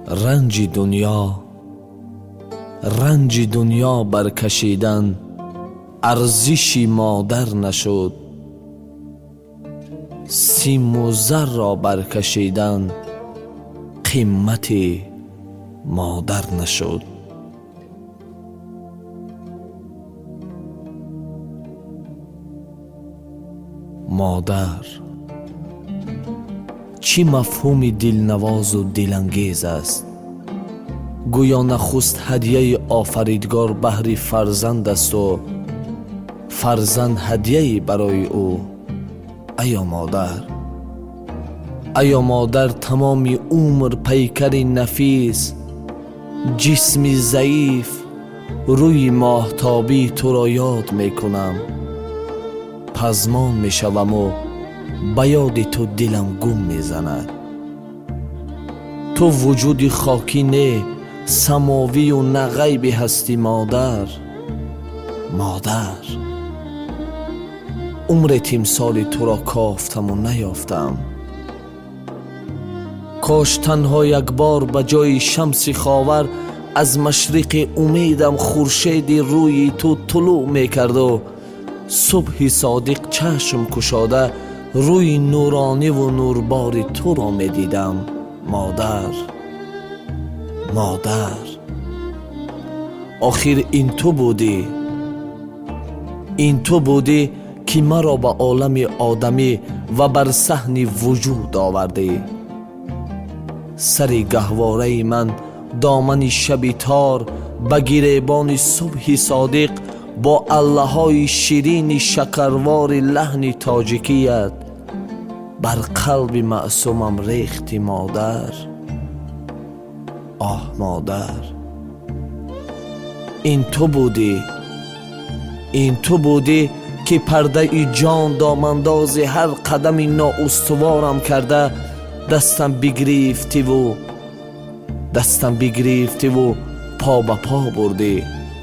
رنج دنیا برکشیدن ارزشی مادر نشد، سیم و زر را برکشیدن قیمت مادر نشد. مادر چی مفهوم دلنواز و دلانگیز است. گویا نخست هدیه آفریدگار بهر فرزند است و فرزند هدیه برای او. ایا مادر تمام عمر پیکر نفیس، جسم ضعیف، روی ماهتابی تو را یاد میکنم. پزمان میشوم و به یاد تو دلم گم میزند. تو وجود خاکی نه، سماوی و نه غیبی هستی مادر. عمر تمثال تو را کافتم و نیافتم. کاش تنها یک بار به جای شمس خاور از مشرق امیدم خورشید روی تو طلوع میکرد و صبح صادق چشم کشاده روی نورانی و نوربار تو را میدیدم. مادر آخر این تو بودی که مرا به عالم آدمی و بر صحن وجود آوردی. سر گهواره من دامن شب تار به گریبان صبح صادق با الله‌های شیرین شکروار لحن تاجیکیت بر قلب معصومم ریختی مادر. مادر این تو بودی که پرده جان دامنداز هر قدم نااستوارم کرده دستم بگرفتی و پا به پا بردی.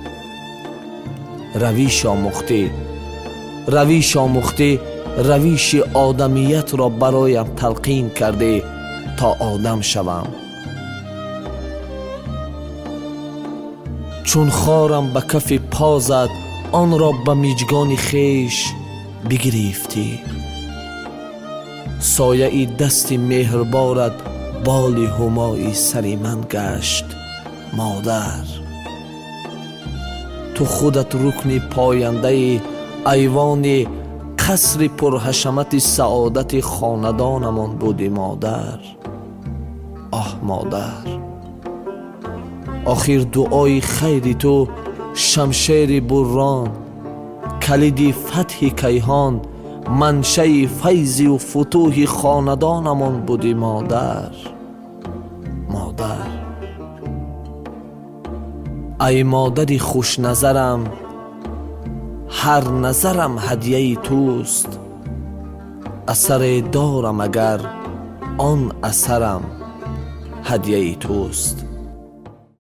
رویش آموختی، رویش آدمیت را برایم تلقین کرده تا آدم شوم. چون خارم به کف پا زد آن را به مژگان خیش بگرفتی. سایه دست مهربارت بال همای سر من گشت مادر. تو خودت رکن پاینده ایوان قصر پرحشمت سعادت خاندانمان بودی مادر. مادر آخر دعای خیر تو شمشیر بران، کلید فتح کیهان، منشأ فیض و فتوح خاندانمان بودی مادر. ای مادری خوش نظرم، هر نظرم هدیه توست. اثر دارم اگر آن اثرم هدیه توست.